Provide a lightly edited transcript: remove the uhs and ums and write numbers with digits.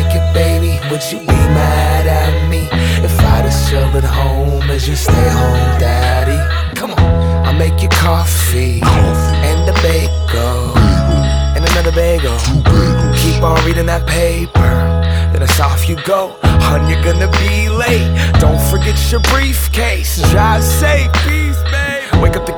make it, baby, would you be mad at me if I just chill at home as you stay home, daddy? Come on, I'll make you coffee and a bagel and another bagel. Keep on reading that paper, then it's off you go. Hun, you're gonna be late. Don't forget your briefcase. Drive safe, peace, babe. Wake up the